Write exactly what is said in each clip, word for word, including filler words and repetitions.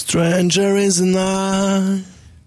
Stranger is the night.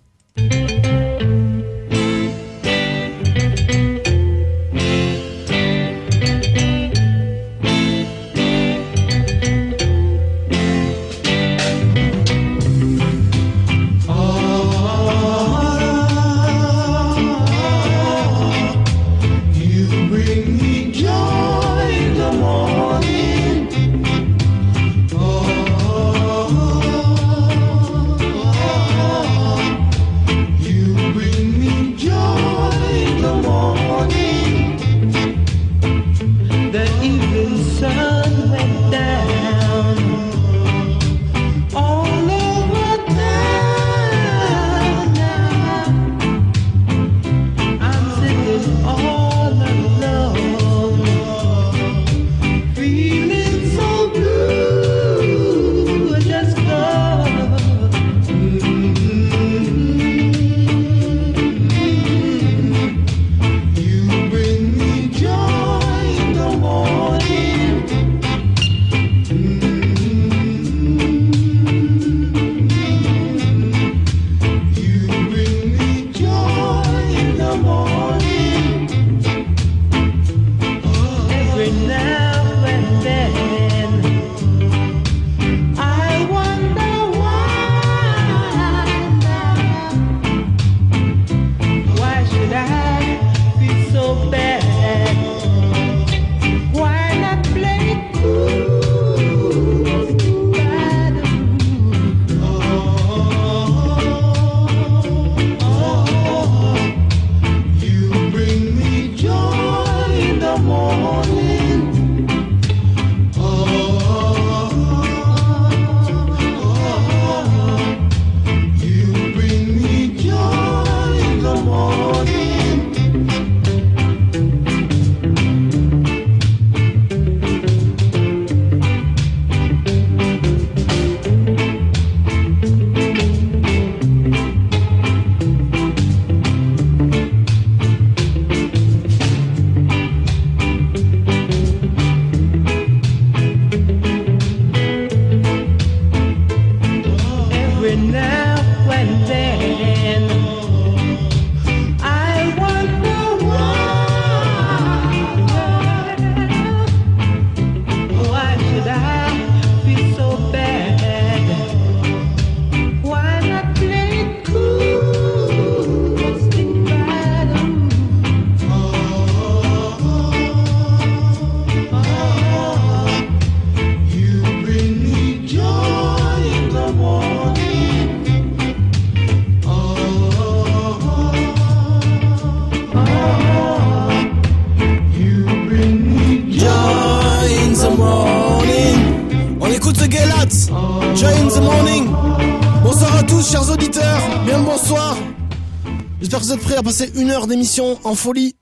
Joy in the morning. Bonsoir à tous, chers auditeurs. Bien le bonsoir. J'espère que vous êtes prêts à passer une heure d'émission en folie.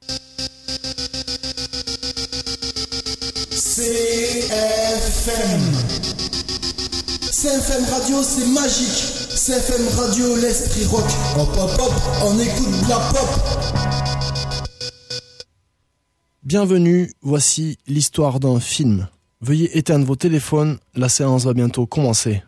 C F M. C F M Radio, c'est magique. C F M Radio, l'esprit rock. Hop hop hop, on écoute de la pop. Bienvenue, voici l'histoire d'un film. Veuillez éteindre vos téléphones, la séance va bientôt commencer.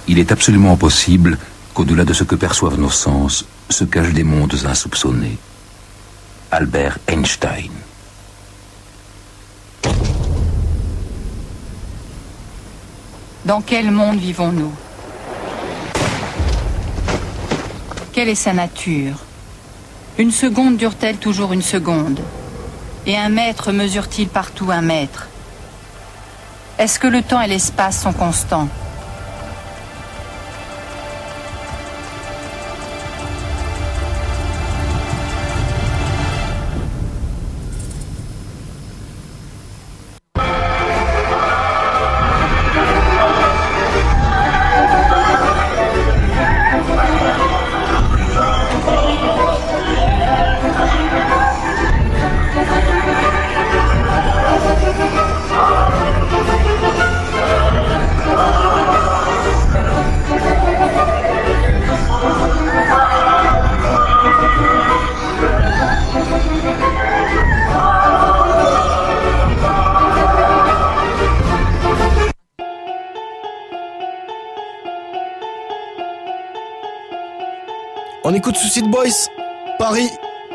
il est absolument possible qu'au-delà de ce que perçoivent nos sens se cachent des mondes insoupçonnés. Albert Einstein. Dans quel monde vivons-nous ? Quelle est sa nature ? Une seconde dure-t-elle toujours une seconde ? Et un mètre mesure-t-il partout un mètre ? Est-ce que le temps et l'espace sont constants ? On écoute Suicide Boys, Paris.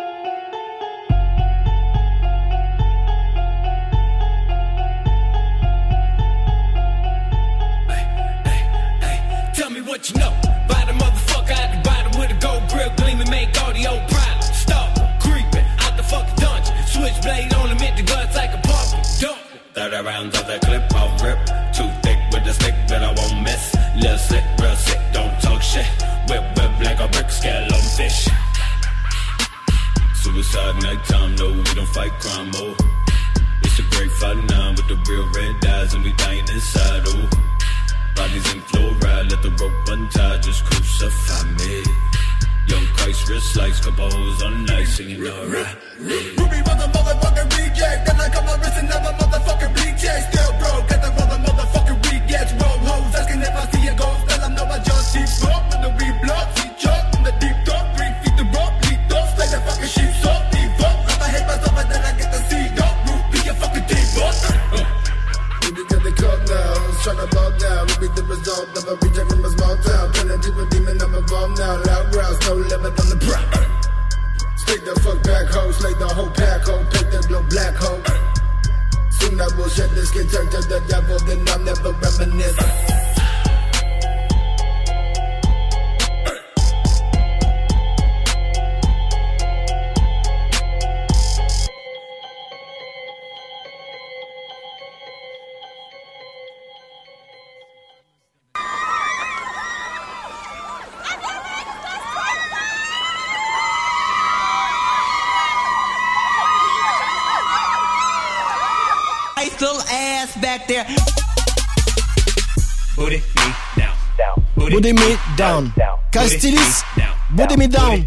Body me down. Kai Stylis, body me down.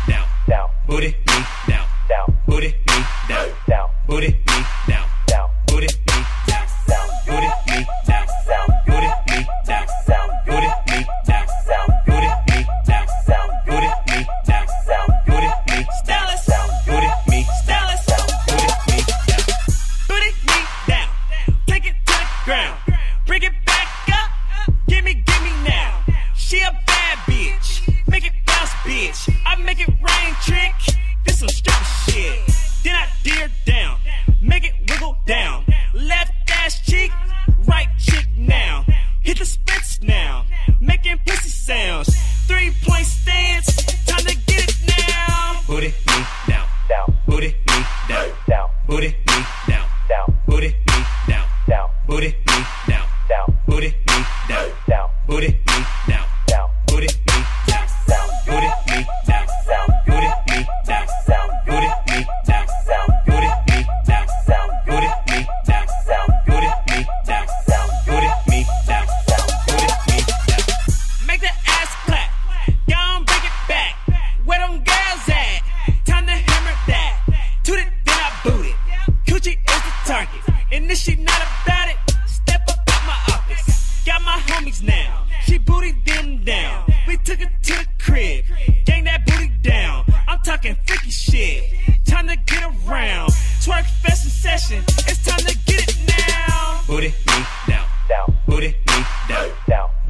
Body me down. Body me down. Body me down. Body me down. Body me down. Body me down. Body me down. Body me down. Body me down. Body me Stylis. Body me Stylis. Body me down. Body me down. Take it to the ground. Bring it back up. Give me, give me now. She a bad bitch. Make it bounce, bitch. I make it rain, trick. This some stripper shit. Then I deer down. Make it wiggle down. Left ass cheek, right cheek now. Hit the splits now. Making pussy sounds. Three point stance. Time to get it now. Booty me down. Down. Booty me down. Down. Booty me down. Down. Booty me down. Down. Booty me down. Down. Booty me down. Down. Booty me down. Down. Booty me down. Down. Booty me down. Down. Booty me down. Down. Booty me down. Down. Booty me down. Down. Booty me down. Down. Booty me down. Down. Booty me down. Down. Booty me down. Make the ass clap. Go on, bring it back. Where them girls at? Time to hammer that. Toot it, then I boot it. Coochie is the target. And this shit not about it. Step up at my office. Got my homies now. She booted them down. We took it to the crib. Gang that booty down. I'm talking freaky shit. Time to get around. Twerk fest in session. It's time to get it now. Booty me down. Down. Booty me down. Down.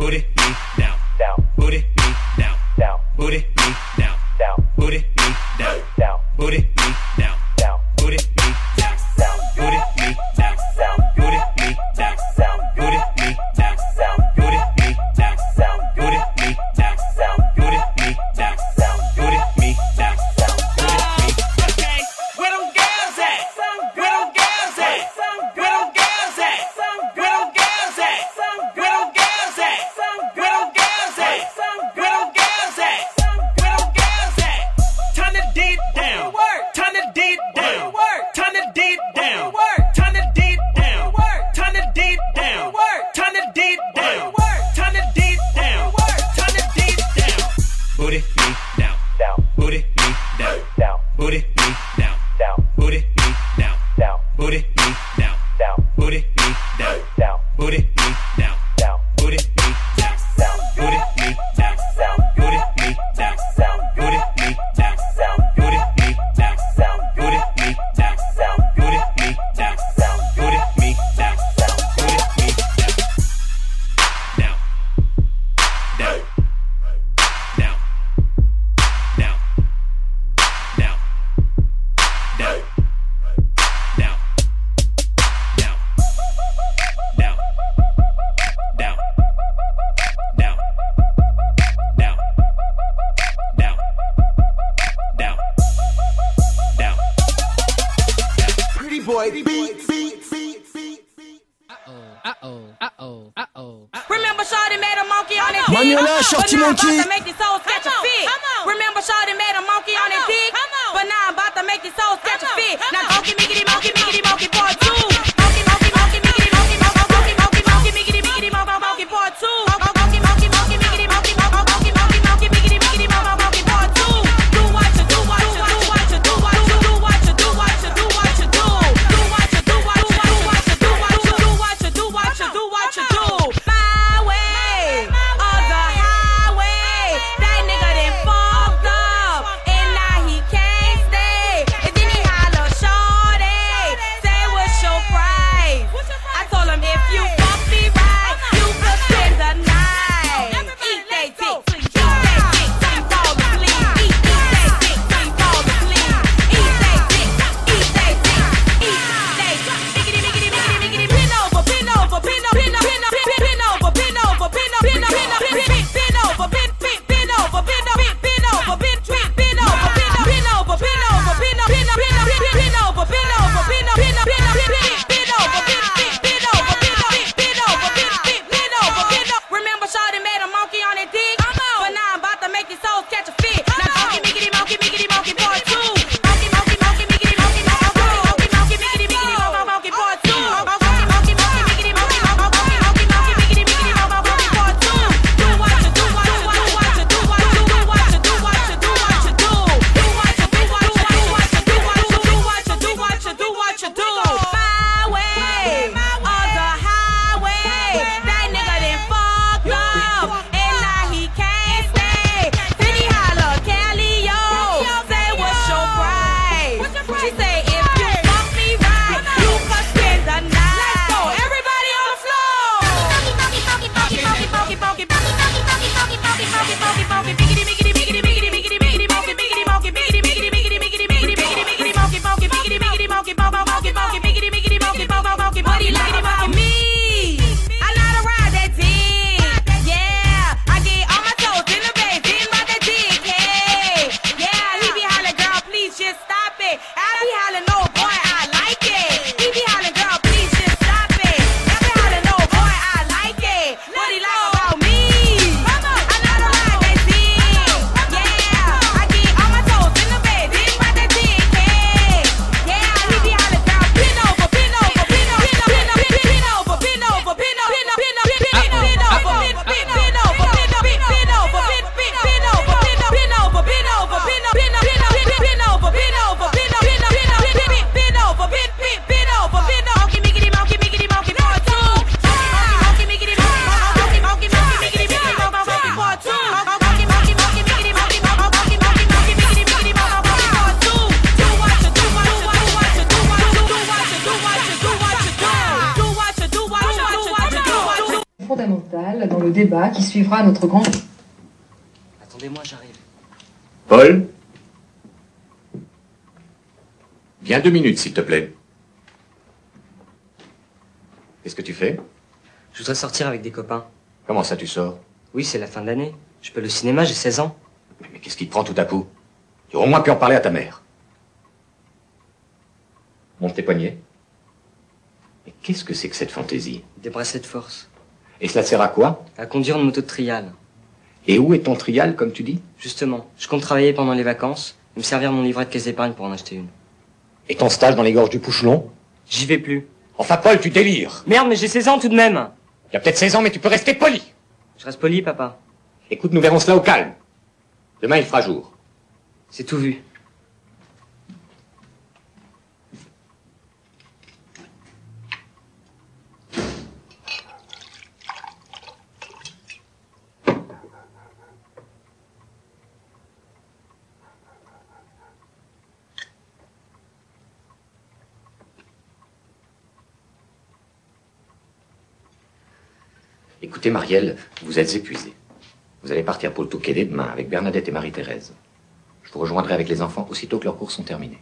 booty me down, down, booty me down, down, booty me down, down, booty me down, down, booty me down, down, booty me down, down, booty me down, down, booty me down, down, booty me down, down, booty me down, down, booty me down, down, booty me down, down, booty me down, down, booty me. Okay, where them girls at? Where them girls at? Where them girls at? Where them girls at? Where them girls at? Where them girls at? Where them girls at? Where them girls at? Turn the deed down. Turn the deed down. Turn the deed down. Turn the deed down. Turn the deed down. Turn the deed down. Turn the deed down. Turn the deed down. Booty me down. Down. Booty me down. Down. Booty me down. Down. Booty me down. Down. Booty me down. Down. Booty me down. Down. Booty me down. Down. Booty me down. Down. Booty me down. Down. Booty me down. Down. Booty me down. Down. Booty me down. Down. Booty me down. Down. Booty me down. Down. Booty me down. Down. Booty me down. Down. Down. Down. Down. Down. Down. Down. Down. Down. Down. Down. Down. Down. Down. Down. Pretty boy, beat, beat, beat, beat. Remember Shawty made a monkey on his dick. Manuela, Shorty But now I'm Monkey. about to make this soul sketch a fit. Remember Shawty made a monkey on his dick. But now I'm about to make this soul sketch a fit. Now monkey, mickety, monkey, mickety, monkey, part two. Monkey, monkey, monkey, mickety, monkey, monkey, monkey, monkey, monkey, mickety, mickety, monkey, monkey, part two. Monkey, monkey, monkey, mickety, monkey, monkey, monkey, monkey, monkey, mickety, mickety, monkey, monkey, part two. Do what you do, what you do, what you do, what you do, what you do, what you do, what you do. Do what you do, what you do, what you do, what you do, what you do, what you do, what you do. My way or the highway, that nigga done fucked up, and now he can't stay. And then he holler, shorty, fondamentale dans le débat qui suivra notre grand... Attendez-moi, j'arrive. Paul ? Viens deux minutes, s'il te plaît. Qu'est-ce que tu fais ? Je voudrais sortir avec des copains. Comment ça, tu sors ? Oui, c'est la fin de l'année. Je peux aller au cinéma, j'ai seize ans. Mais, mais qu'est-ce qui te prend tout à coup ? Tu aurais au moins pu en parler à ta mère. Monte tes poignets. Mais qu'est-ce que c'est que cette fantaisie ? Des bracelets de force. Et cela sert à quoi ? À conduire une moto de trial. Et où est ton trial, comme tu dis ? Justement, je compte travailler pendant les vacances et me servir mon livret de caisse d'épargne pour en acheter une. Et ton stage dans les gorges du Pouchelon ? J'y vais plus. Enfin, Paul, tu délires. Merde, mais j'ai seize ans tout de même. Il y a peut-être seize ans, mais tu peux rester poli. Je reste poli, papa. Écoute, nous verrons cela au calme. Demain, il fera jour. C'est tout vu. Écoutez, Marielle, vous êtes épuisée. Vous allez partir pour le Touquet demain avec Bernadette et Marie-Thérèse. Je vous rejoindrai avec les enfants aussitôt que leurs cours sont terminés.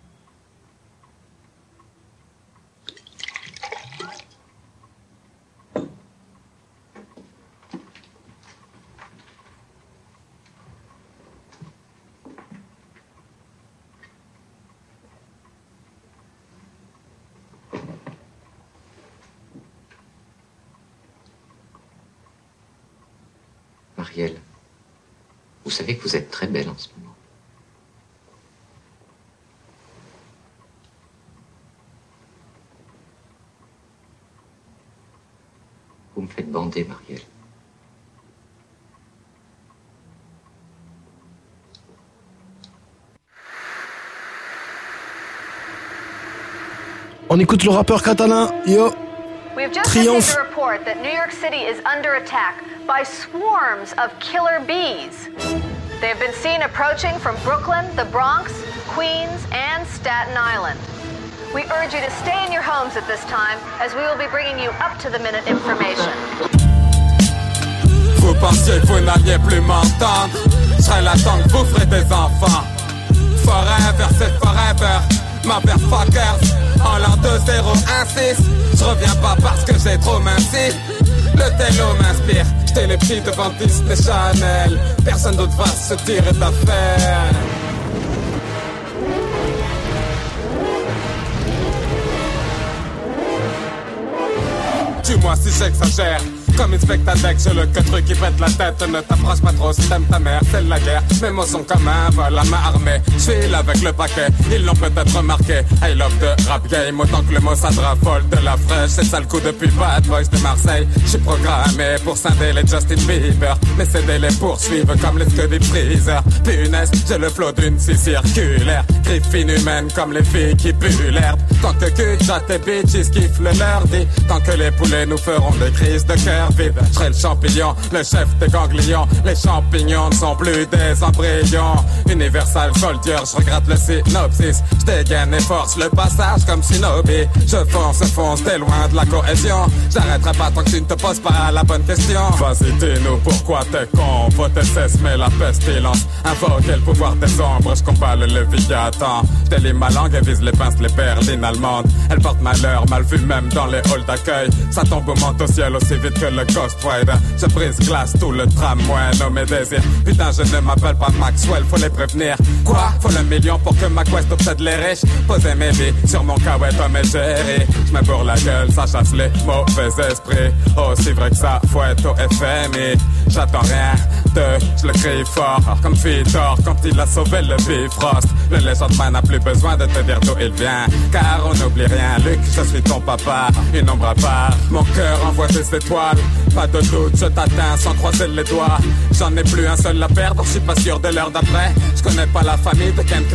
Marielle, vous savez que vous êtes très belle en ce moment. Vous me faites bander, Marielle. On écoute le rappeur catalan, yo. We've just Triomphe. received a report that New York City is under attack by swarms of killer bees. They have been seen approaching from Brooklyn, the Bronx, Queens, and Staten Island. We urge you to stay in your homes at this time, as we will be bringing you up-to-the-minute information. Vous pensiez que vous n'alliez plus m'entendre? Je serai là tant que vous ferez des enfants. Forever, c'est forever. Motherfuckers, en l'an deux zéro un six. Je reviens pas parce que j'ai trop minci. Le télo m'inspire. J'étais les petits devant Disney Channel. Personne d'autre va se tirer d'affaire. Dis-moi si j'exagère. Comme une spectadeck, j'ai le que truc qui pète la tête. Ne t'approche pas trop si t'aimes ta mère, c'est la guerre. Mes mots sont comme un vol à main armée. J'file avec le paquet, ils l'ont peut-être remarqué. I love the rap game, autant que le mot ça drafole de la fraîche. C'est ça le coup depuis Bad Boys de Marseille. J'suis programmé pour scinder les Justin Bieber. Mais céder les poursuivre comme les Scuddy Freezer. Punaise, j'ai le flow d'une scie circulaire. Griffine humaine comme les filles qui puent l'herbe. Tant que cul, j'atte et bitches kiffent le leur dit. Tant que les poulets nous feront des crises de cœur. Je serai le champignon, le chef des ganglions. Les champignons ne sont plus des embryons. Universal Soldier, je regrette le synopsis. Je dégaine et force le passage comme Shinobi. Je fonce, fonce, t'es loin de la cohésion. J'arrêterai pas tant que tu ne te poses pas la bonne question. Vas-y, dis-nous pourquoi t'es con. Faut cesse, mais la pestilence. Invoquer le pouvoir des ombres, je combats le Léviathan. Je délie ma langue et vise les pinces, les berlines allemandes. Elles portent malheur, mal vu même dans les halls d'accueil. Ça tombe au monte au ciel aussi vite que le Ghost Rider. Je brise glace tout le tramway, nommé désir. Putain, je ne m'appelle pas Maxwell, faut les prévenir. Quoi? Faut le million pour que ma quest obsède les riches. Poser mes billes sur mon caouet, Tom et Jerry. Je me bourre la gueule, ça chasse les mauvais esprits. Aussi vrai que ça fouette au F M I. J'attends rien de, je le crie fort. Comme Vitor quand il a sauvé le Bifrost. Le Legend Man n'a plus besoin de te dire d'où il vient. Car on n'oublie rien, Luc, je suis ton papa. Une ombre à part, mon cœur envoie des étoiles. Pas de doute, je t'atteins sans croiser les doigts. J'en ai plus un seul à perdre, je suis pas sûr de l'heure d'après. Je connais pas la famille de Ken Clark,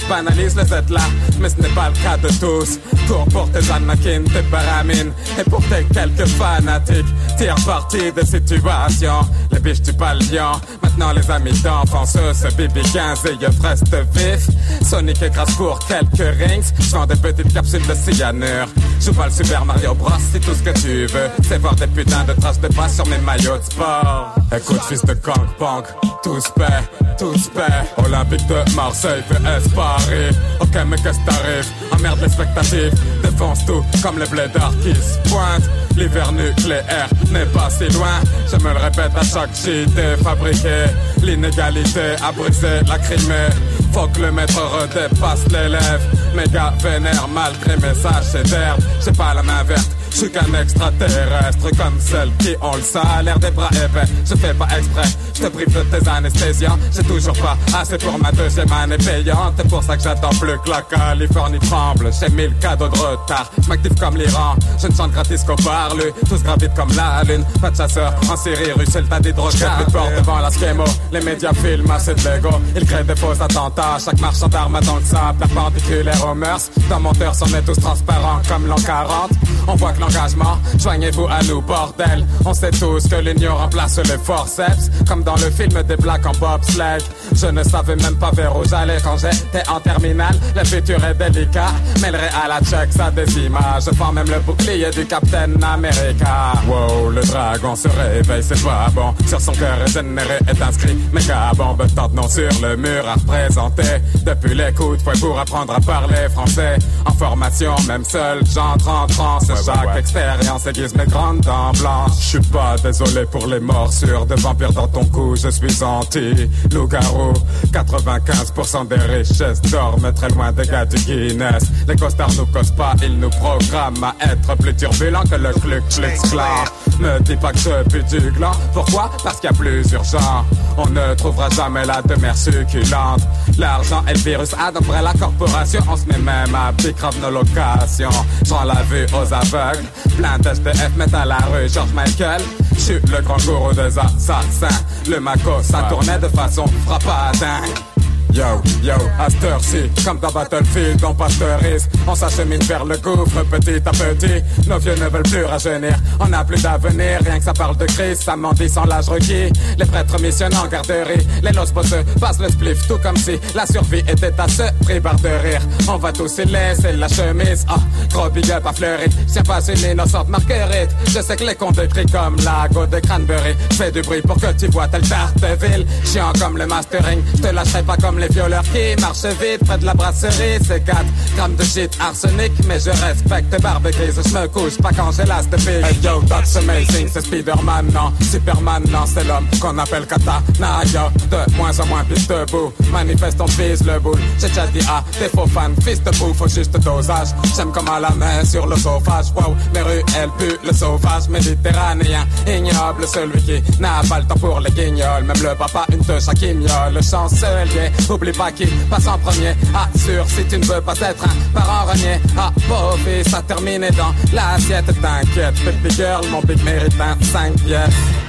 banalise les êtres là, mais ce n'est pas le cas de tous. Cours pour tes Anakin, tes Baramines, et pour tes quelques fanatiques. Tire parti des situations, les biches du palion. Maintenant les amis d'enfance, ce B B quinze et yeux restent vifs. Sonic écrase pour quelques rings, j'vends des petites capsules de cyanure. Joue pas le Super Mario Bros si tout ce que tu veux, c'est voir des putains de traces de pas sur mes maillots de sport. Écoute fils de Kang Pong, tous paix, tous paix. Olympique de Marseille, V S Paris. Ok mais qu'est-ce t'arrive, emmerde l'expectative. Défonce tout comme les blédards qui se pointent. L'hiver nucléaire n'est pas si loin. Je me le répète à chaque idée fabriquée. L'inégalité a brisé la Crimée. Faut que le maître redépasse l'élève. Méga vénère malgré mes sachets d'herbe. J'ai pas la main verte, je suis qu'un extraterrestre. Comme celle qui ont le salaire des bras épais. Je fais pas exprès, je te prive de tes anesthésiants. J'ai toujours pas assez pour ma deuxième année payante. C'est pour ça que j'attends plus que la Californie tremble. J'ai mille cadeaux de retard, je m'active comme l'Iran. Je ne chante gratis qu'au parlu, tous gravitent comme la lune. Pas de chasseurs en série russe, c'est le tas d'hydrocarbures. Plus de porte devant la schémo, les médias filment assez de Lego. Ils créent des faux attentats, chaque marchand d'armes dans le sable perpendiculaire aux mœurs. Dans mon cœur, on est tous transparents comme l'an quarante. On voit que l'engagement, joignez-vous à nous bordel. On sait tous que l'union remplace les forceps. Comme dans le film des Blacks en bobsleigh. Je ne savais même pas vers où j'allais quand j'étais en terminale. Le futur est délicat, mais le réel à check ça des images. Je prends même le bouclier du Captain America. Wow, le dragon se réveille, c'est pas bon. Sur son cœur régénéré est inscrit méga bombe tente non sur le mur à représenter. Depuis les coups de fouet pour apprendre à parler français. En formation, même seul, j'entre en transe. Ouais, chaque ouais, ouais. expérience aiguise mes grandes dents blanches. Je suis pas désolé pour les morsures de vampires dans ton cou. Je suis anti-loup-garou. quatre-vingt-quinze pour cent des richesses dorment très loin des gars du Guinness. Les costards nous causent pas, ils nous programment à être plus turbulents que le Ku Klux Klan. Me dis pas que je pue du gland. Pourquoi? Parce qu'il y a plus urgent. On ne trouvera jamais la demeure succulente. L'argent et le virus adopteraient la corporation. On se met même à bicrave nos locations. J'en la vue aux aveugles. Plein d'S D F mettent à la rue George Michael. Je suis le grand gourou des assassins. Le Mako, ça tournait de façon frappadin. Yo, yo, à cette heure-ci, comme dans Battlefield, on pasteurise. On s'achemine vers le gouffre petit à petit. Nos vieux ne veulent plus rajeunir, on n'a plus d'avenir. Rien que ça parle de crise, ça mendie sans l'âge requis. Les prêtres missionnent en garderie, les noces bosseux passent le spliff. Tout comme si la survie était à ce prix barre de rire. On va tous y laisser la chemise, ah, oh, gros big up à fleurir. Tiens pas une innocente marguerite. Je sais que les comptes écrits comme la go de Cranberry. J'fais du bruit pour que tu vois tel Tarteville. Chiant comme le mastering, j'te lâcherai pas comme les violeurs qui marchent vite près de la brasserie. C'est quatre grammes de shit arsenic, mais je respecte barbecue. Je me couche pas quand j'ai l'as de pique. Hey yo, that's amazing, c'est Spider-Man, non Superman, non, c'est l'homme qu'on appelle Katana. Yo, de moins en moins piste debout, manifeste on vise le boule. J'ai déjà dit à des faux fans, fils de boue, faut juste dosage. J'aime comme à la main sur le sauvage. Wow, mes rues, elles puent le sauvage méditerranéen. Ignoble celui qui n'a pas le temps pour les guignols. Même le papa, une touche à qui miaule. Le chancelier, oublie pas qui passe en premier. Assure si tu ne veux pas être un parent renié. Ah, beau fils, à terminer dans l'assiette. T'inquiète, baby girl, mon big mérite vingt-cinq pièces.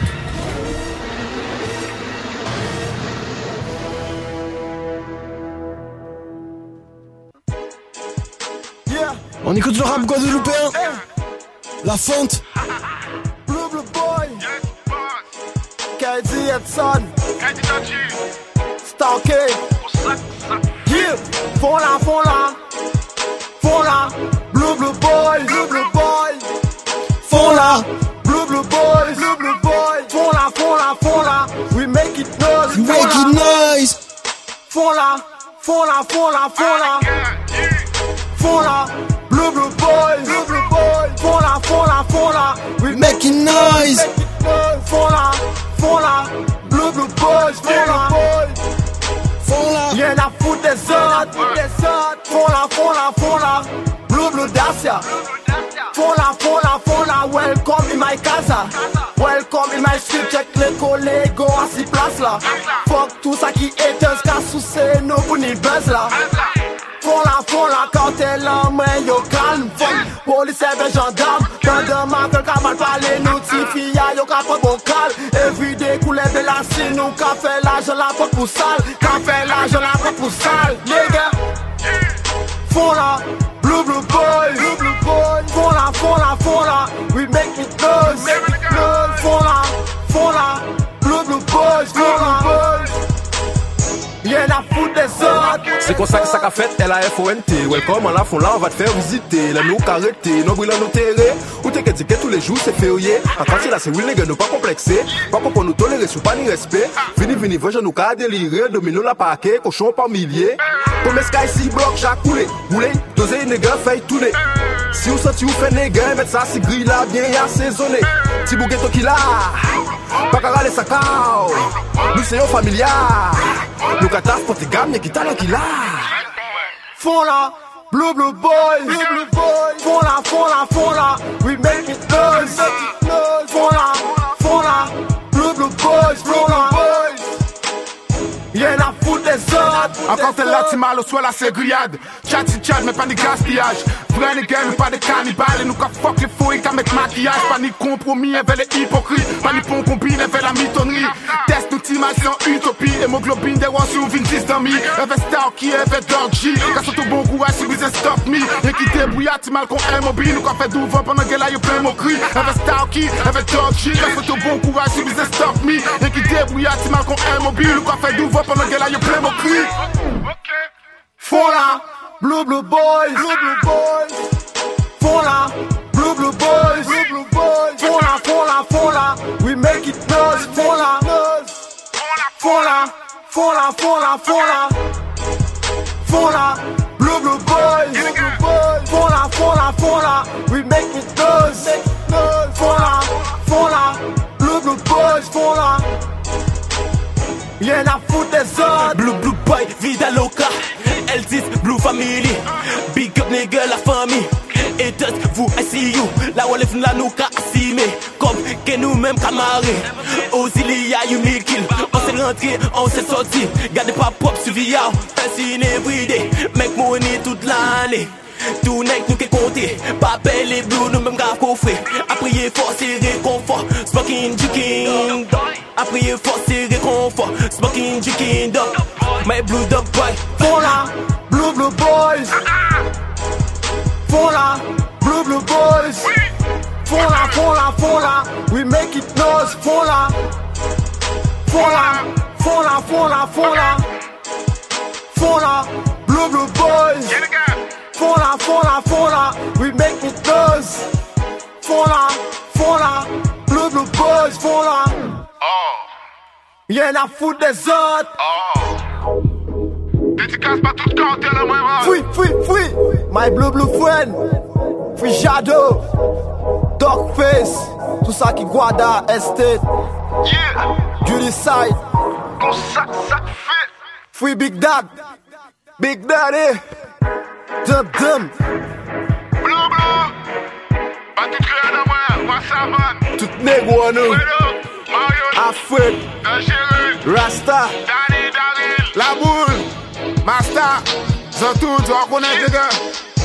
On écoute le rap guadeloupéen. La fonte. Blue Blue Boy. K D Edson. Stalké. Yeah. Font là, font là. Font là. Blue Blue Boy. Blue Blue Boy. Font là. Blue Blue Boy. Blue Blue Boy. Font là, font là, font là. We make it noise. We make it noise. Font là. Font là, font là, font là. Font là. Blue Blue Boy, Blue Blue Boy, font la, font la, font la, we making noise. Font la, font la, Blue Blue Boys, font la, font la. Y'en a foutre des autres, des autres. Font la, font la, font la, Blue Blue Dacia. Font la, font la, font la, welcome in my casa. Welcome in my street, check les collègues à six places là. Fuck tout ça qui est un cas sous ces nos pour ni buzz là. Font la, font la, quand elle en main, yo calme. Police et gendarme, dans de ma que le mal parler, notifie, yo capot bon cal. Everyday couleur de la cine, nous qu'a fait l'argent la porte pour sale. Qu'a fait l'argent la porte pour sale. Les gars, font la, blue blue boys, blue blue boys, font la, font la, font la, we make it noise, font la, font la, blue blue boys, font la, rien à foutre des autres. C'est comme ça que ça qu'a fait L A F O N T. Welcome à la fond là, on va te faire visiter. Là nous carrété, nos brillants nous terrés. Ou t'es qu'à tous les jours c'est férié. En quartier là c'est will les gars, nous pas complexé. Pas qu'on peut nous tolérer, sous pas ni respect. Vini vini, voyons nous qu'à délirer. Domino la paquet, cochon par milliers. Comme Sky si bloc, j'ai coulé. Boulé, dosé une gars, fait tourner. Si vous sentez vous faites les gars, mettre ça si gris là, bien y assaisonné. Ti bougueto qui là, pas qu'à râler sa cao. Nous c'est un familiar. Nous cataf pour tes gammes, y'a qui t'a qui là. Font la, blue blue boys, blue blue boys, font la, font la, font la, we make it noise, font la, font la, blue blue boys, font la, y'en a foutre des autres. Encore t'es là, t'es mal au soir, là c'est grillade. Chat si chat, mais pas de gaspillage. Vrai les gars, mais pas de cannibales. Et nous qu'à fuck les fouilles, qu'à mettre maquillage. Pas ni compromis, avec les hypocrites. Pas ni pont combine, avec la mitonnerie. Test nous t'imagine en utopie. Hémoglobine, des rois sur vingt-six d'amis. Avec Star qui avec Dog G. Qu'à surtout bon courage, si vous êtes stop me. Et qui débrouillard, t'es mal qu'on est mobile. Nous qu'à fait d'ouvre pendant que là, y'a plein de cris. Avec Star qui avec Dog G. Qu'à surtout bon courage, si vous êtes stop me. Et qui débrouillard, t'es mal qu'on est mobile. Nous qu'à fait d'ouvre pendant que là, y'a plein de cris. Font la, blue blue boys, blue blue boys, font la, blue blue boys, blue blue boys, font la, font la, font la, we make it noise, font la, font la, font la, font la, font la, font la, blue blue boys, font la, font la, font la, we make it noise, font la, font la, blue blue boys, font la. Y'en a foutre des autres. Blue Blue Boy, vida loca. L dix, Blue Family. Big up nigga, la famille. Et tous, vous, I see you. La wallet, la nous qu'a assimé. Comme que nous-mêmes camarés. Aux îles, y'a eu mille kills. On s'est rentré, on s'est sorti. Gardez pas pop sur V R. Fascine everyday. Make money toute l'année. Tout nègre nous qu'est compté. Papel et blue, nous même grave coffré. A prier fort, c'est réconfort. Smoking, drinking. A prier fort, c'est réconfort. Smoking, drinking, dog. My blue dog boy. Font la, blue blue boys. Font la, blue blue boys. Font la, font la, font la. We make it noise. Font la, font la, font la, font la, font la. Font la, blue blue boys. Font la, font la, font la, we make it noise. Font la, font la, blue blue boys, font la. Oh. Y'en a foutre des autres. Oh. Dédicace pas tout compter là, moi. Fui, fui, fui. My blue blue friend. Fui Jado. Dogface. Tout ça qui guarda estate. Yeah. Judy Side. Comme ça, ça fait. Fui Big Dad. Big Daddy. Dum dum. Blue blue. Pas tout créé à moi, moi ça man. Tout négro à nous. Afrique. Rasta. Danny, Daryl. La boule. Master. Zantou, tu vas connaître les gars.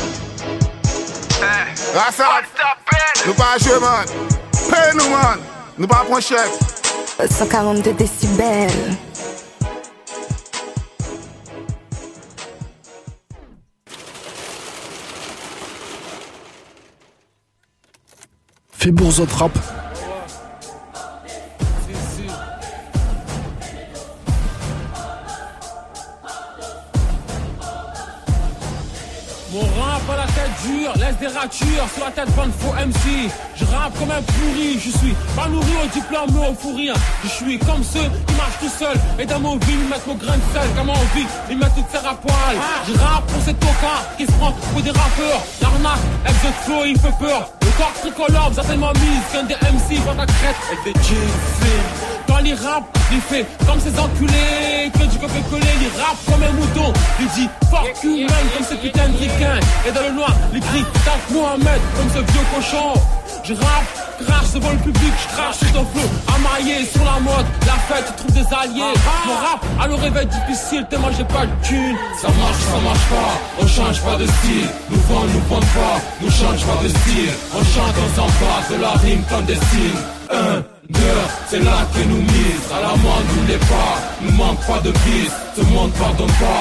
Rasta. Nous pas jouer man. Paye nous man. Nous pas prendre chèque. cent quarante-deux décibels. Fais bourse trap. Mon rap à la tête dure, laisse des ratures sur la tête bande faux M C. Je rappe comme un pourri, je suis pas nourri au diplôme mais au fou rien. Je suis comme ceux qui marchent tout seul. Et dans mon vie, ils mettent mon grain de sel. Comme on vit, ils mettent toutes ses à poil. Je rappe pour ces tocards qui se prennent pour des rappeurs. L'arnaque, exote flow, il fait peur. Le corps tricolore, vous a tellement mise qu'un des M C vend la crête avec des jeans. Quand il rappe, il fait comme ces enculés. Que du copier-coller, il rappe comme un mouton. Il dit fuck you man comme ce putain de ricain. Et dans le noir, il crie tape Mohamed comme ce vieux cochon. Je rappe, crache devant le public, je crache sur ton flow. Amaillé sur la mode, la fête, tu trouves des alliés. Mon rap, à le réveil difficile, tellement j'ai pas de thunes. Ça marche, ça marche pas, on change pas de style. Nous vendons, nous vendons pas, nous change pas de style. On chante, on s'empare de la rime clandestine. Un, deux, c'est là que nous mise. À la main, nous l'est pas, nous manque pas de piste. Ce monde pardonne pas.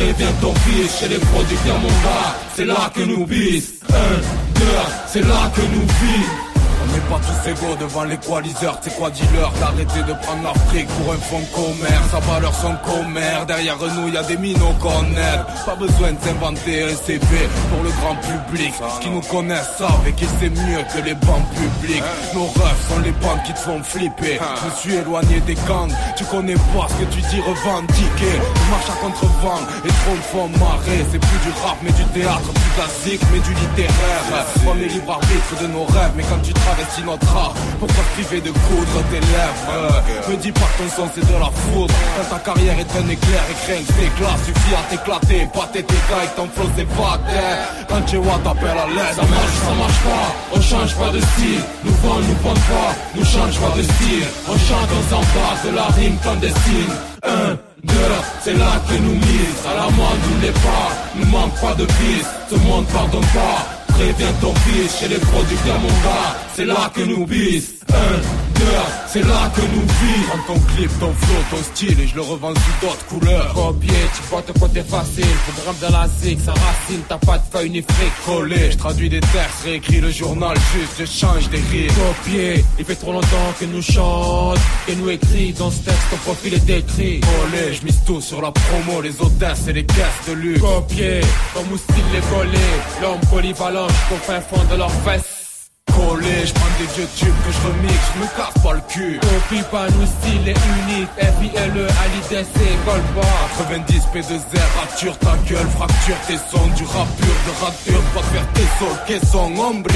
Préviens ton fils chez les producteurs mon gars. C'est là que nous vise. Un, deux, c'est là que nous vise. On n'est pas tous égaux devant les coaliseurs. C'est quoi dis-leur d'arrêter de prendre l'Afrique pour un fonds de commerce. Sa valeur son commerce. Derrière nous y'a des minots qu'on aide. Pas besoin de s'inventer un C V pour le grand public. Qui nous connaissent savent et qui sait mieux que les banques publiques. Nos refs sont les bandes qui te font flipper. Je me suis éloigné des gangs. Tu connais pas ce que tu dis revendiquer. Je marche à contre-vent et trop me font marrer. C'est plus du rap mais du théâtre, plus classique mais du littéraire. On est libre arbitre de nos rêves. Mais quand tu travestis notre art, pourquoi te priver de coudre tes lèvres? Me dis pas que ton son c'est de la foudre. Quand ta carrière est un éclair et craint que t'éclates, suffit à t'éclater. Pâter tes gars avec ton flow c'est pas terre. Quand tu vois t'appelles à l'aide. Ça marche, ça marche pas, on change pas de style. Nous vend, nous vend pas, nous change pas de style. On chante, on s'embarque de la rime clandestine. Un, deux, c'est là que nous mise. À la mode nous n'est pas, nous manque pas de piste. Ce monde pardonne pas. Préviens ton fils chez les producteurs mon gars. C'est là que nous vise. Un, deux, c'est là que nous vise. Prends ton clip, ton flow, ton style et je le revends sous d'autres couleurs. Copier, tu vois ton côté facile. Faut grimper dans la zig, ça racine. T'as pas de feuille ni fric collé. Je traduis des textes, réécris le journal juste, je change des rimes. Copier, il fait trop longtemps que nous chante, que nous écrit dans ce texte, ton profil est décrit. Collé, je mise tout sur la promo, les hôtesses et les caisses de luxe. Copier, ton moustille les collé, l'homme polyvalent jusqu'au fin fond de leurs fesses. Collé, je prends des vieux tubes que je remix, je me casse pas le cul. Copie pas, nous style est unique. F I L E, Ali D C, Golba quatre-vingt-dix P deux R, rature ta gueule, fracture tes sons. Du rap pur, de rap dur, pas de faire tes sols, que son hombre.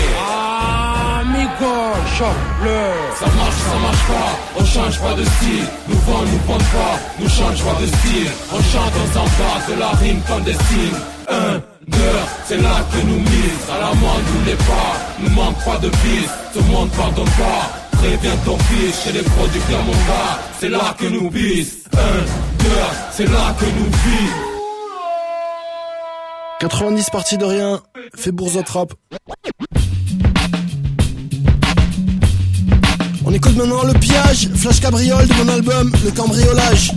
Ah, amigo, chope-le. Ça marche, ça marche pas, on change pas de style. Nous vend, nous vend pas, nous change pas de style. On chante, on s'embarque de la rime clandestine. Un, deux, c'est là que nous mise. À la mode nous n'est pas, nous manque pas de piste. Ce monde pardonne pas. Préviens ton fils chez les producteurs mon gars. C'est là que nous vise. Un, deux, c'est là que nous vise. quatre-vingt-dix parties de rien, fait Bourzotte Rap. On écoute maintenant le pillage, Flash Cabriole de mon album Le Cambriolage.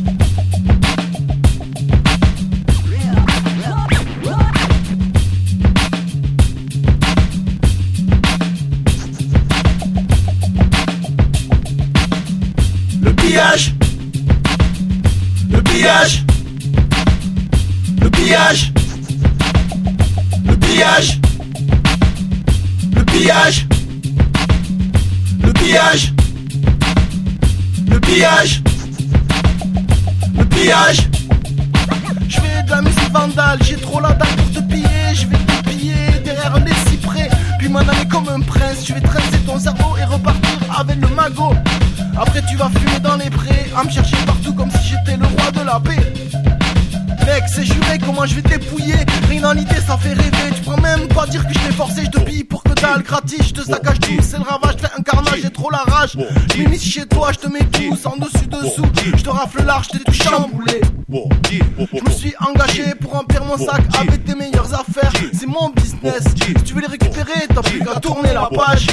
Le pillage, le pillage, le pillage, le pillage, le pillage, le pillage, le pillage, le pillage. Je fais de la musique vandale, j'ai trop la dalle pour te piller. Je vais te piller derrière les cyprès, puis m'en aller comme un prince. Je vais tresser ton cerveau et repartir avec le magot. Après tu vas fumer dans les prés, à me chercher partout comme si j'étais le roi de la paix. Mec, c'est juré, comment je vais t'épouiller. Rien dans l'idée, ça fait rêver. Tu pourrais même pas dire que je t'ai forcé. Je te pille pour que t'as le gratis. Je te saccage tout, c'est le ravage. Fais un carnage, j'ai trop la rage. Je m'immisce chez toi, je te mets tout en dessus dessous. Je te rafle large, je t'ai tout chamboulé. Je me suis engagé pour remplir mon sac avec tes meilleures affaires. C'est mon business. Si tu veux les récupérer, t'as plus qu'à tourner la page.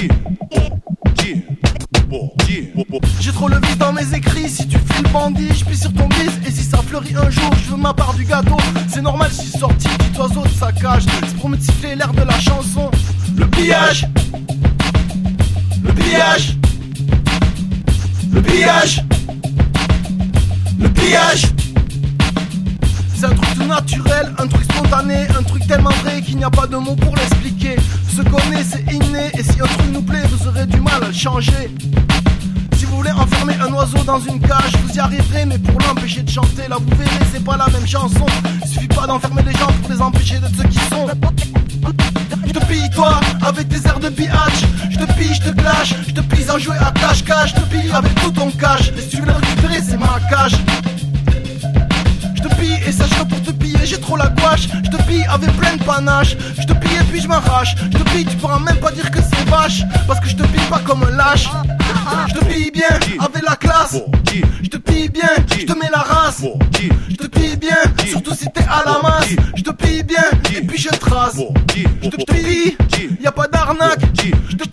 J'ai trop le vice dans mes écrits. Si tu fais le bandit, je plie sur ton bis. Et si ça fleurit un jour, je veux ma part du gâteau. C'est normal, je suis sorti, petit oiseau de sa cage. C'est pour me siffler l'air de la chanson. Le pillage, le pillage, le pillage, le pillage. C'est un truc tout naturel, un truc spontané, un truc tellement vrai qu'il n'y a pas de mots pour l'expliquer. Se connaît, c'est inné, et si un truc nous plaît, vous aurez du mal à le changer. Si vous voulez enfermer un oiseau dans une cage, vous y arriverez, mais pour l'empêcher de chanter, là vous verrez, c'est pas la même chanson. Il suffit pas d'enfermer les gens pour les empêcher d'être ceux qui sont. Je te pille toi, avec tes airs de biatch. Je te pille, je te clash, je te pille en jouer à cache-cache. Je te pille avec tout ton cash, et si tu veux le récupérer, c'est ma cage. Je te pille et sache que pour te piller j'ai trop la gouache. Je te pille avec plein de panache. Je te pille et puis je m'arrache. Je te pille, tu pourras même pas dire que c'est vache, parce que je te pille pas comme un lâche. Je te pille bien avec la classe. Je te pille bien, je te mets la race. Je te pille bien, surtout si t'es à la masse. Je te pille bien et puis je trace. Je te pille, y a pas d'arnaque. Je te pille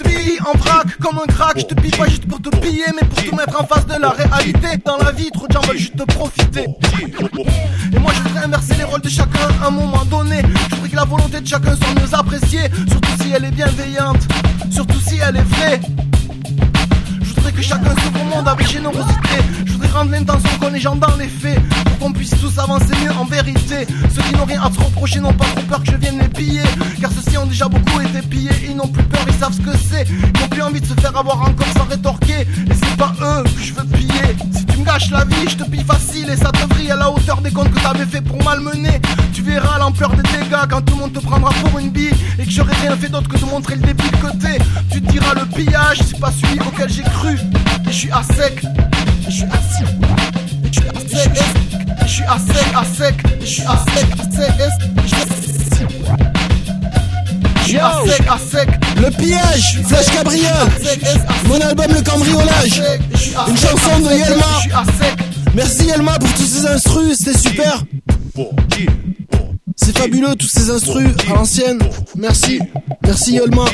en vrac comme un crack. Je te pille pas juste pour te piller, mais pour te mettre en face de la réalité. Dans la vie, trop de gens veulent juste te profiter. Et moi je voudrais inverser les rôles de chacun à un moment donné. Je voudrais que la volonté de chacun soit mieux appréciée, surtout si elle est bienveillante, surtout si elle est vraie. Je voudrais que chacun s'ouvre au monde avec générosité. Je voudrais rendre l'intention qu'on est gens dans les faits, pour qu'on puisse tous avancer mieux en vérité. Ceux qui n'ont rien à se reprocher n'ont pas trop peur que je vienne les piller, car ceux-ci ont déjà beaucoup été pillés. Ils n'ont plus peur, ils savent ce que c'est. Ils n'ont plus envie de se faire avoir encore sans rétorquer. Et c'est pas eux que je veux piller. Si tu me gâches la vie, je te pille facile. Et ça te vrille à la hauteur des comptes que t'avais fait pour malmener. Tu verras l'ampleur des dégâts quand tout le monde te prendra pour une bille, et que j'aurais rien fait d'autre que de montrer le débile côté. Tu te diras le pillage, c'est pas celui auquel j'ai cru. Et je suis à sec, et je suis assis, et je suis à sec, et je suis à sec, à sec, et je suis à sec, à sec, et je suis à sec, à sec. Le pillage, Flash Cabriole, mon album Le Cambriolage, une chanson de Yelma. Merci Yelma pour tous ces instrus, c'était super. C'est fabuleux tous ces instrus à l'ancienne. Merci, merci Yelma.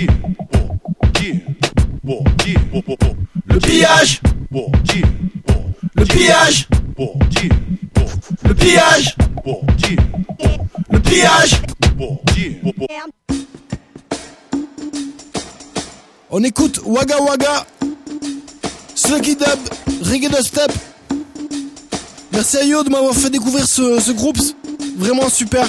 Le pillage, le pillage, le pillage, le pillage. On écoute Wagga Wagga, Sluggy Dub, Reggae Dubstep. Merci à Yo de m'avoir fait découvrir ce, ce groupe, vraiment super.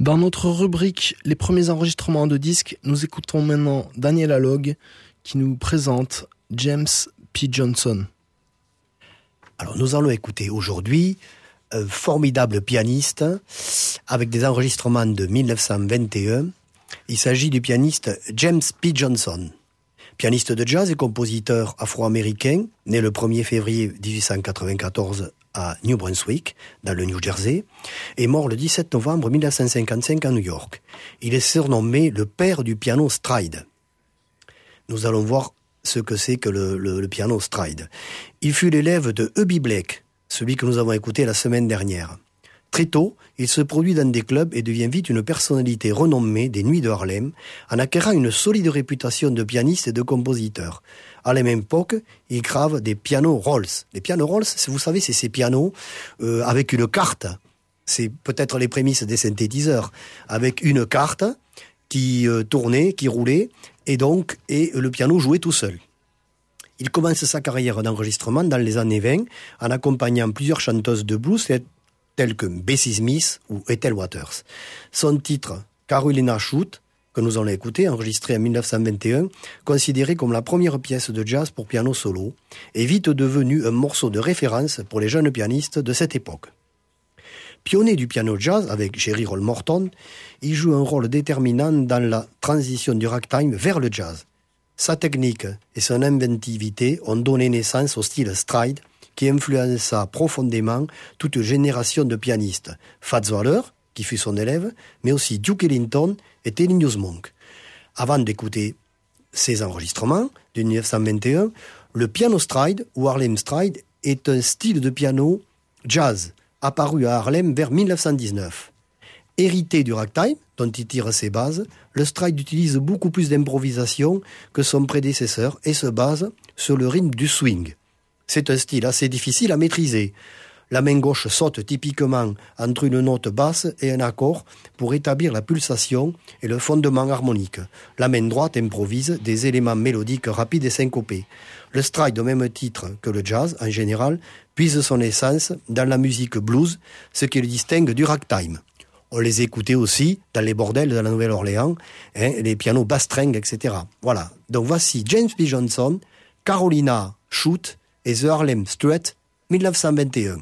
Dans notre rubrique Les premiers enregistrements de disques, nous écoutons maintenant Daniel Alog qui nous présente James P. Johnson. Alors nous allons écouter aujourd'hui un formidable pianiste avec des enregistrements de mille neuf cent vingt et un. Il s'agit du pianiste James P. Johnson, pianiste de jazz et compositeur afro-américain, né le premier février dix-huit cent quatre-vingt-quatorze à New Brunswick, dans le New Jersey, et mort le dix-sept novembre mille neuf cent cinquante-cinq à New York. Il est surnommé le père du piano stride. Nous allons voir ce que c'est que le, le, le piano stride. Il fut l'élève de Hubby Blake, celui que nous avons écouté la semaine dernière. Très tôt, il se produit dans des clubs et devient vite une personnalité renommée des Nuits de Harlem, en acquérant une solide réputation de pianiste et de compositeur. À la même époque, il grave des pianos Rolls. Les pianos Rolls, vous savez, c'est ces pianos euh, avec une carte. C'est peut-être les prémices des synthétiseurs. Avec une carte qui euh, tournait, qui roulait, et donc et le piano jouait tout seul. Il commence sa carrière d'enregistrement dans les années vingt en accompagnant plusieurs chanteuses de blues telles que Bessie Smith ou Ethel Waters. Son titre, Carolina Shoot, que nous allons écouter, enregistré en mille neuf cent vingt et un, considéré comme la première pièce de jazz pour piano solo, est vite devenu un morceau de référence pour les jeunes pianistes de cette époque. Pionnier du piano jazz avec Jerry Roll Morton, il joue un rôle déterminant dans la transition du ragtime vers le jazz. Sa technique et son inventivité ont donné naissance au style stride qui influença profondément toute une génération de pianistes. Fats Waller, qui fut son élève, mais aussi Duke Ellington et Thelonious Monk. Avant d'écouter ces enregistrements de mille neuf cent vingt et un, le piano stride ou Harlem stride est un style de piano jazz apparu à Harlem vers mille neuf cent dix-neuf. Hérité du ragtime, dont il tire ses bases, le stride utilise beaucoup plus d'improvisation que son prédécesseur et se base sur le rythme du swing. C'est un style assez difficile à maîtriser. La main gauche saute typiquement entre une note basse et un accord pour établir la pulsation et le fondement harmonique. La main droite improvise des éléments mélodiques rapides et syncopés. Le stride, au même titre que le jazz en général, puise son essence dans la musique blues, ce qui le distingue du ragtime. On les écoutait aussi dans les bordels de la Nouvelle-Orléans, hein, les pianos basse-string, et cetera. Voilà. Donc voici James P. Johnson, Carolina Shoot et The Harlem Strut, mille neuf cent vingt et un.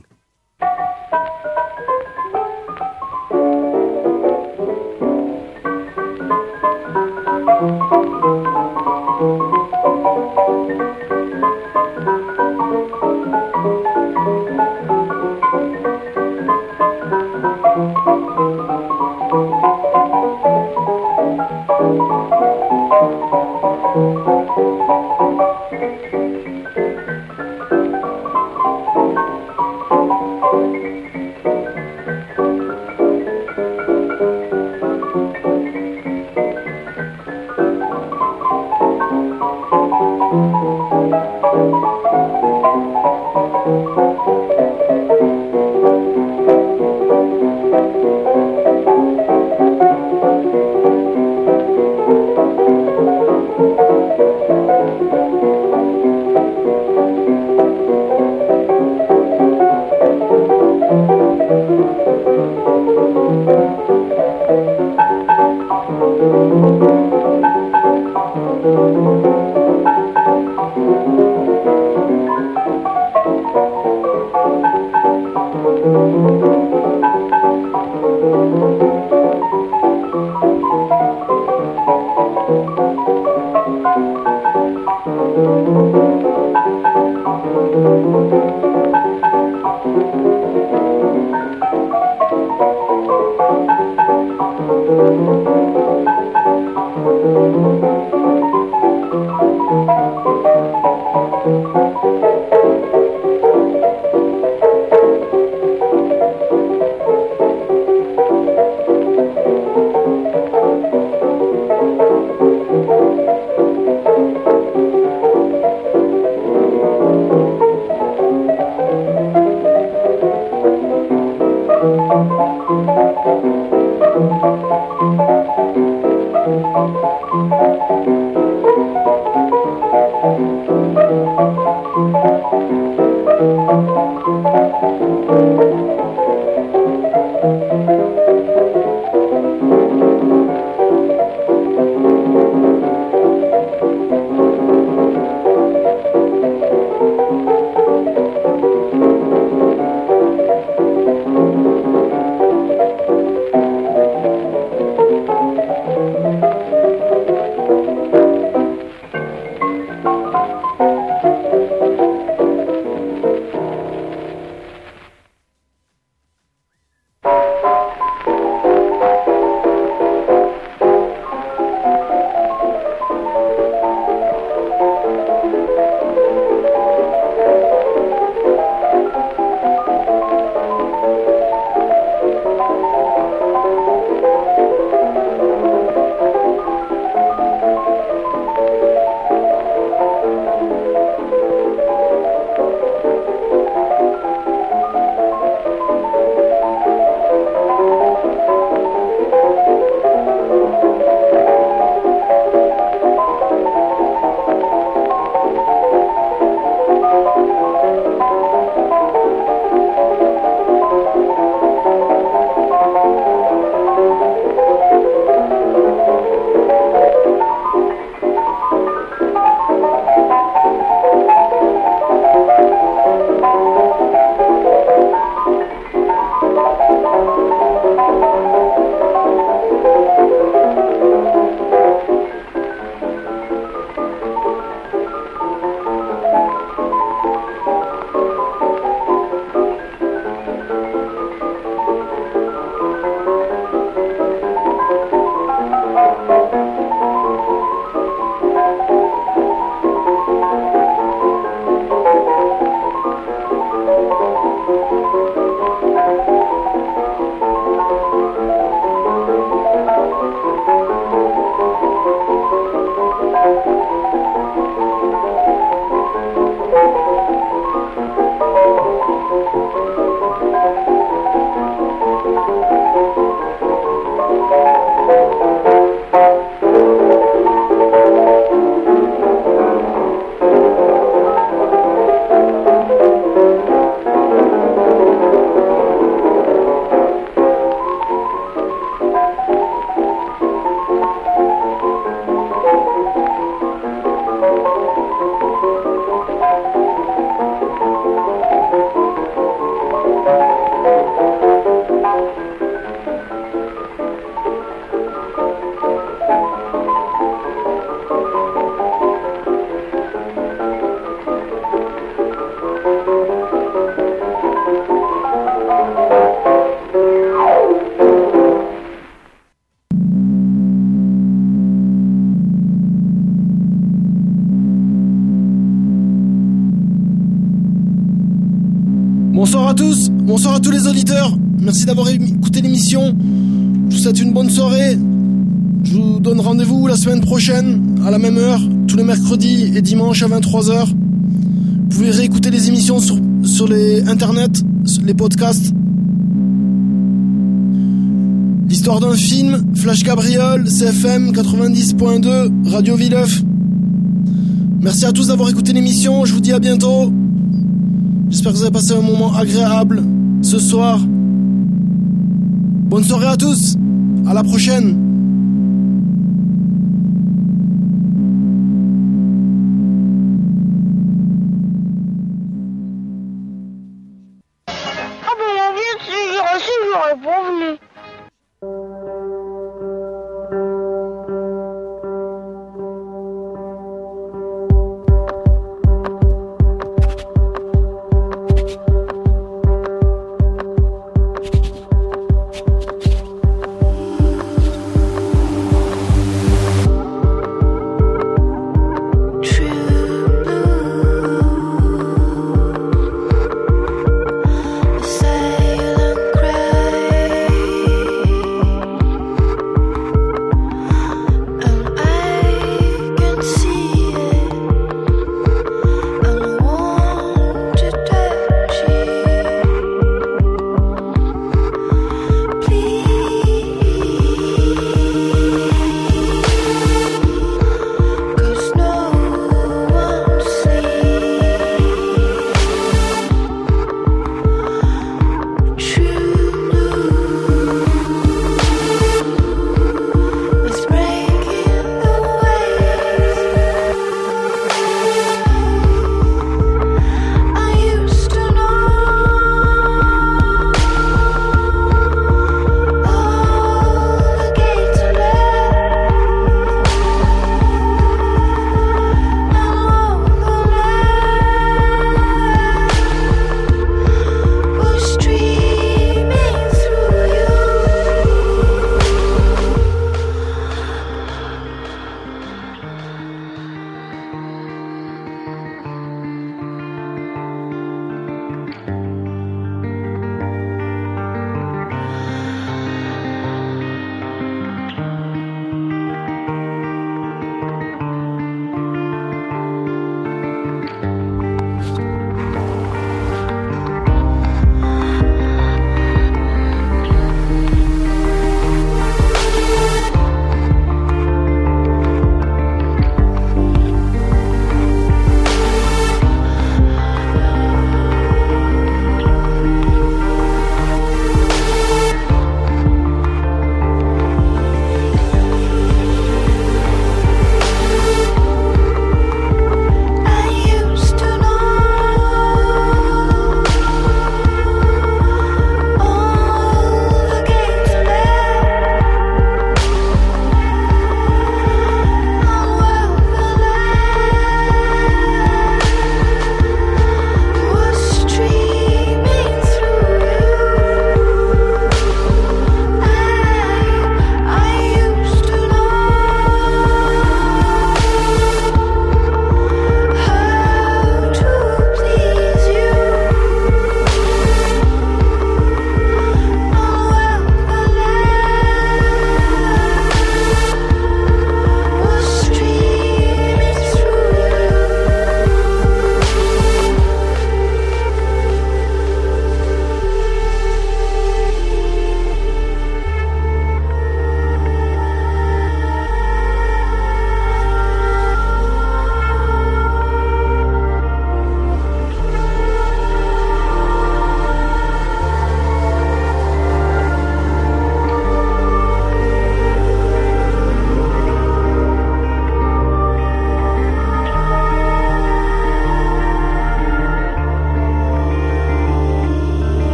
Bonsoir à tous, bonsoir à tous les auditeurs. Merci d'avoir écouté l'émission. Je vous souhaite une bonne soirée. Je vous donne rendez-vous la semaine prochaine à la même heure, tous les mercredis et dimanches à vingt-trois heures. Vous pouvez réécouter les émissions sur, sur les internet, sur les podcasts. L'histoire d'un film, Flash Gabriel, C F M quatre-vingt-dix point deux, Radio Villeuf. Merci à tous d'avoir écouté l'émission, je vous dis à bientôt. J'espère que vous avez passé un moment agréable ce soir. Bonne soirée à tous, à la prochaine. Ah bon, bien sûr, si j'aurais prévenu.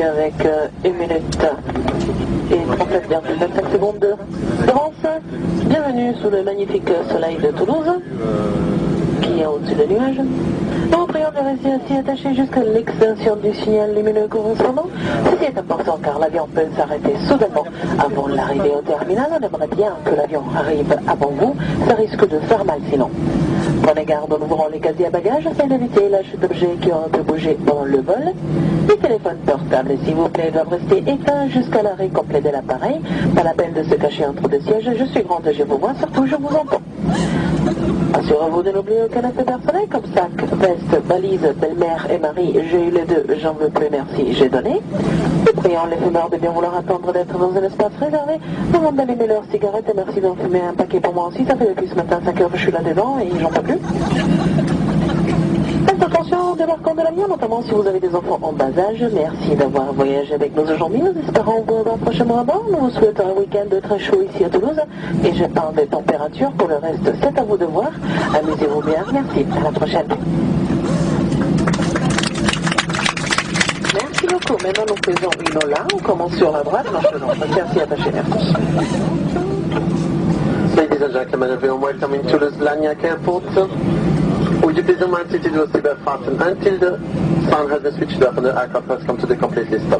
avec euh, une minute et trente-sept virgule vingt-cinq secondes d'avance. Bienvenue sous le magnifique soleil de Toulouse, qui est au-dessus des nuages. Nous vous prions de rester assis attaché jusqu'à l'extinction du signal lumineux correspondant. Ceci est important car l'avion peut s'arrêter soudainement avant l'arrivée au terminal. On aimerait bien que l'avion arrive avant vous, ça risque de faire mal sinon. Prenez garde en ouvrant les casiers à bagages afin d'éviter la chute d'objets qui auraient pu bouger pendant le vol. Les téléphones portables, s'il vous plaît, doivent rester éteints jusqu'à l'arrêt complet de l'appareil. Pas la peine de se cacher entre deux sièges. Je suis grande, je vous vois, surtout je vous entends. Assurez-vous de n'oublier aucun effet personnel comme sac, veste, valise, belle-mère et mari. J'ai eu les deux, j'en veux plus, merci, j'ai donné. Nous prions les fumeurs de bien vouloir attendre d'être dans un espace réservé avant d'allumer leurs cigarettes et merci d'en fumer un paquet pour moi aussi. Ça fait depuis ce matin cinq heures que je suis là-dedans et j'en peux plus. Faites attention au débarquement de l'avion, notamment si vous avez des enfants en bas âge. Merci d'avoir voyagé avec nous aujourd'hui. Nous espérons vous revoir prochainement à bord. Nous vous souhaitons un week-end très chaud ici à Toulouse. Et je parle des températures. Pour le reste, c'est à vous de voir. Amusez-vous bien. Merci. À la prochaine. Merci beaucoup. Maintenant, nous faisons une ola. On commence sur la droite. Non, je non. Merci, attaché. Merci. Ladies and gentlemen, everyone, welcome in Toulouse Blagnac Airport. Would you please remind me to do a seatbelt fasten until the sound has been switched off and the aircraft has come to the completely stop.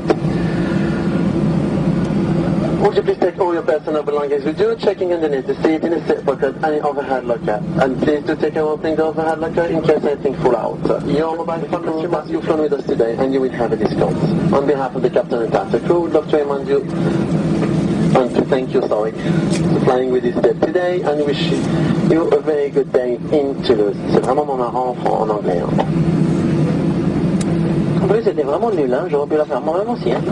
Would you please take all your personal belongings with you, checking underneath the seat, in the seat pocket, and in overhead locker. And please do take care of opening the overhead locker in case anything fall out. Your mobile phone crew must you flown with us today, and you will have a discount. On behalf of the captain and entire crew, we'd love to remind you and to thank you, sorry, for flying with us today, and wish you a very good day in Toulouse. C'est vraiment marrant en, en anglais. Hein. En plus, c'était vraiment nul, hein. J'aurais pu la faire moi-même aussi. Hein.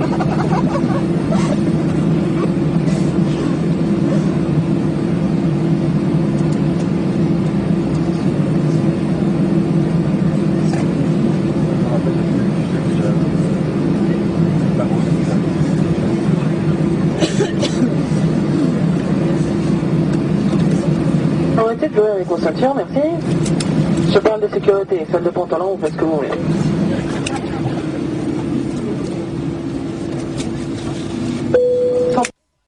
Arrêtez de jouer avec vos ceintures, merci. Je parle de sécurité, salle de pantalon, vous faites ce que vous voulez.